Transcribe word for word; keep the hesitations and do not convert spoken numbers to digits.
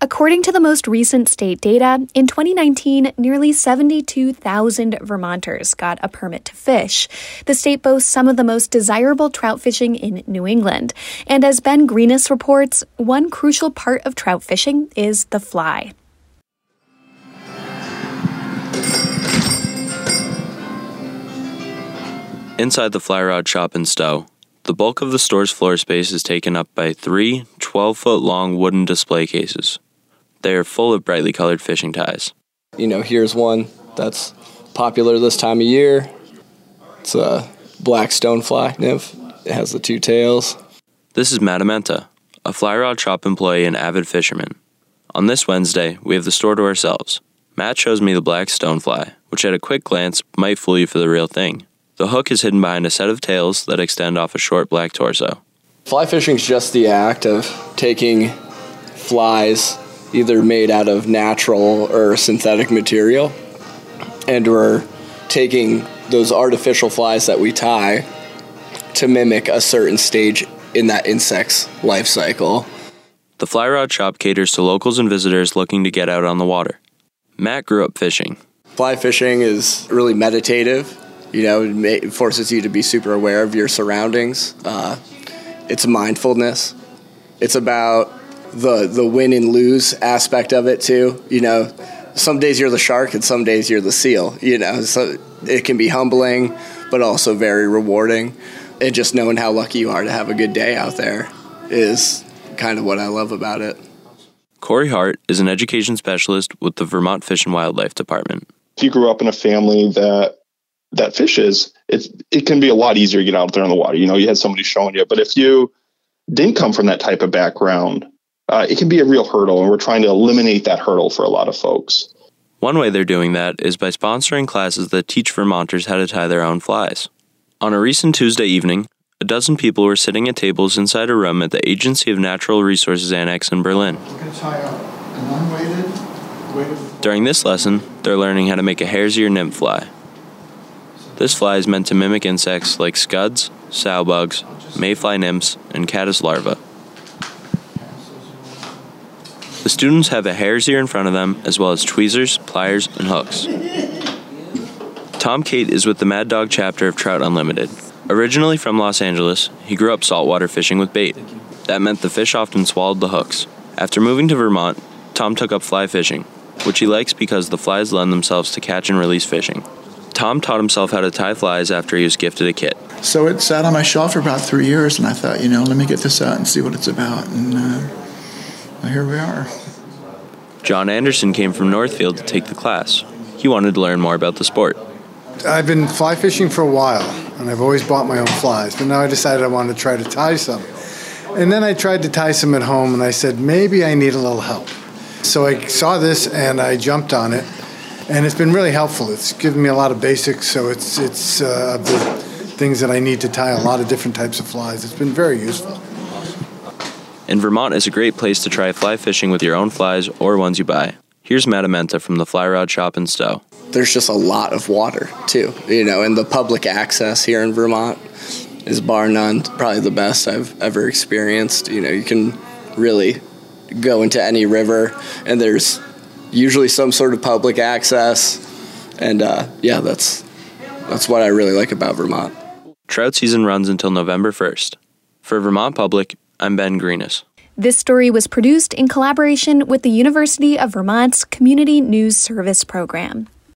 According to the most recent state data, in twenty nineteen, nearly seventy-two thousand Vermonters got a permit to fish. The state boasts some of the most desirable trout fishing in New England. And as Ben Greenis reports, one crucial part of trout fishing is the fly. Inside the fly rod shop in Stowe, the bulk of the store's floor space is taken up by three twelve-foot-long wooden display cases. They are full of brightly colored fishing ties. You know, here's one that's popular this time of year. It's a black stonefly nymph. It has the two tails. This is Matt Amenta, a fly rod shop employee and avid fisherman. On this Wednesday, we have the store to ourselves. Matt shows me the black stonefly, which at a quick glance might fool you for the real thing. The hook is hidden behind a set of tails that extend off a short black torso. Fly fishing is just the act of taking flies either made out of natural or synthetic material, and we're taking those artificial flies that we tie to mimic a certain stage in that insect's life cycle. The fly rod shop caters to locals and visitors looking to get out on the water. Matt grew up fishing. Fly fishing is really meditative. You know, it forces you to be super aware of your surroundings. Uh, it's mindfulness. It's about the the win and lose aspect of it too. You know, some days you're the shark and some days you're the seal. You know, so it can be humbling, but also very rewarding. And just knowing how lucky you are to have a good day out there is kind of what I love about it. Corey Hart is an education specialist with the Vermont Fish and Wildlife Department. If you grew up in a family that that fishes, it's, it can be a lot easier to get out there in the water. You know, you had somebody showing you. But if you didn't come from that type of background, uh, it can be a real hurdle, and we're trying to eliminate that hurdle for a lot of folks. One way they're doing that is by sponsoring classes that teach Vermonters how to tie their own flies. On a recent Tuesday evening, a dozen people were sitting at tables inside a room at the Agency of Natural Resources Annex in Berlin. We're going to tie up an unweighted, weighted... During this lesson, they're learning how to make a hare's ear nymph fly. This fly is meant to mimic insects like scuds, sowbugs, mayfly nymphs, and caddis larvae. The students have a hare's ear in front of them, as well as tweezers, pliers, and hooks. Tom Cate is with the Mad Dog chapter of Trout Unlimited. Originally from Los Angeles, he grew up saltwater fishing with bait. That meant the fish often swallowed the hooks. After moving to Vermont, Tom took up fly fishing, which he likes because the flies lend themselves to catch and release fishing. Tom taught himself how to tie flies after he was gifted a kit. So it sat on my shelf for about three years, and I thought, you know, let me get this out and see what it's about. And uh, well, here we are. John Anderson came from Northfield to take the class. He wanted to learn more about the sport. I've been fly fishing for a while, and I've always bought my own flies, but now I decided I wanted to try to tie some. And then I tried to tie some at home, and I said, maybe I need a little help. So I saw this, and I jumped on it, and it's been really helpful. It's given me a lot of basics, so it's it's uh, the things that I need to tie a lot of different types of flies. It's been very useful. And Vermont is a great place to try fly fishing with your own flies or ones you buy. Here's Matt Amenta from the Fly Rod Shop in Stowe. There's just a lot of water, too, you know, and the public access here in Vermont is bar none, probably the best I've ever experienced. You know, you can really go into any river, and there's usually some sort of public access, and uh, yeah, that's that's what I really like about Vermont. Trout season runs until November first. For Vermont Public, I'm Ben Greenis. This story was produced in collaboration with the University of Vermont's Community News Service program.